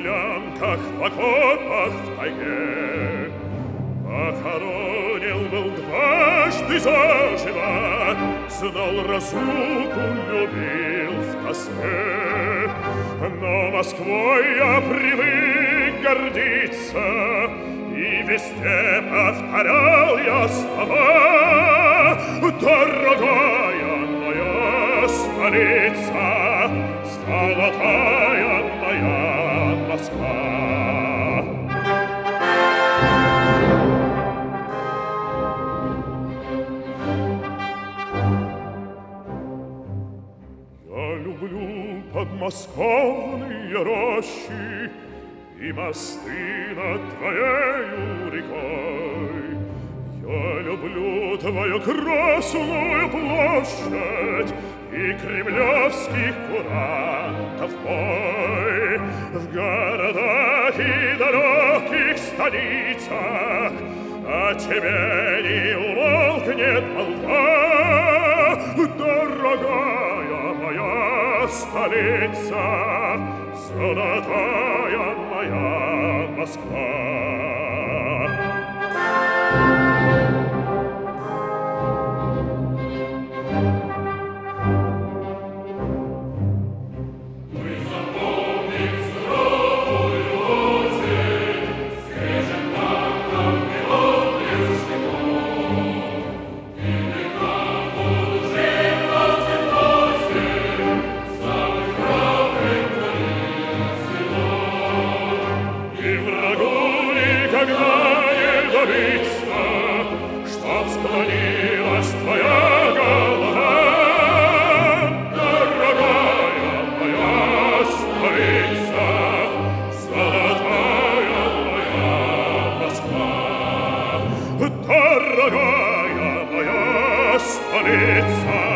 землянках, в окопах, в тайге. Похоронил был дважды заживо, знал разлуку, любил в тоске. Но Москвой я привык гордиться, и везде повторял я слова. Дорогая моя столица, золотая моя Москва. Я люблю подмосковные рощи и мосты над твоею рекой. Я люблю твою Красную площадь и кремлевских курантов бой. В городах и далеких столицах о тебе не умолкнет молва. Дорогая моя столица, золотая моя Москва. Чтоб склонилась твоя голова, дорогая моя столица, золотая моя Москва. Дорогая моя столица,